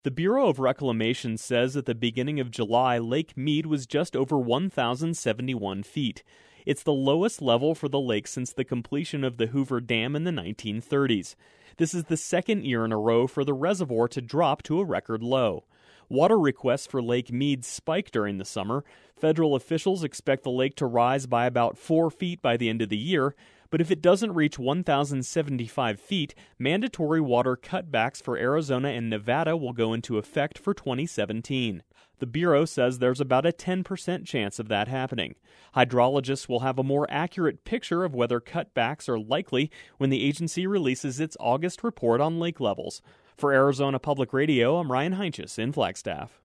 The Bureau of Reclamation says at the beginning of July, Lake Mead was just over 1,071 feet. It's the lowest level for the lake since the completion of the Hoover Dam in the 1930s. This is the second year in a row for the reservoir to drop to a record low. Water requests for Lake Mead spike during the summer. Federal officials expect the lake to rise by about 4 feet by the end of the year, but if it doesn't reach 1,075 feet, mandatory water cutbacks for Arizona and Nevada will go into effect for 2017. The Bureau says there's about a 10% chance of that happening. Hydrologists will have a more accurate picture of whether cutbacks are likely when the agency releases its August report on lake levels. For Arizona Public Radio, I'm Ryan Heinches in Flagstaff.